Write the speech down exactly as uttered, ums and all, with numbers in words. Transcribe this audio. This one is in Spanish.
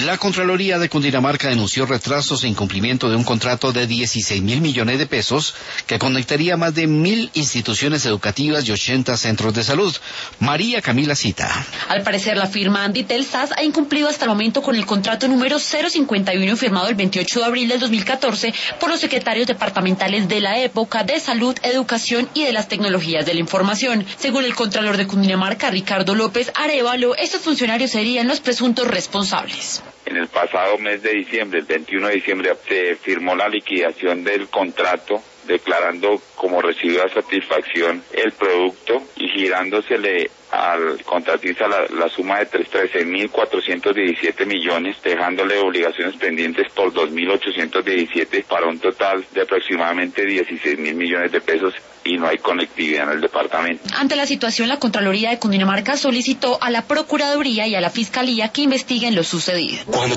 La Contraloría de Cundinamarca denunció retrasos e incumplimiento de un contrato de dieciséis mil millones de pesos que conectaría más de mil instituciones educativas y ochenta centros de salud. María Camila Cita. Al parecer, la firma Anditel S A S ha incumplido hasta el momento con el contrato número cero cincuenta y uno firmado el veintiocho de abril del dos mil catorce por los secretarios departamentales de la época de Salud, Educación y de las Tecnologías de la Información. Según el Contralor de Cundinamarca, Ricardo López Arévalo, estos funcionarios serían los presuntos responsables. En el pasado mes de diciembre, el veintiuno de diciembre, se firmó la liquidación del contrato, declarando como recibido a satisfacción el producto y girándosele al contratista la, la suma de trece mil cuatrocientos diecisiete millones, dejándole obligaciones pendientes por dos mil ochocientos diecisiete para un total de aproximadamente dieciséis mil millones de pesos, y no hay conectividad en el departamento. Ante la situación, la Contraloría de Cundinamarca solicitó a la Procuraduría y a la Fiscalía que investiguen lo sucedido. Cuando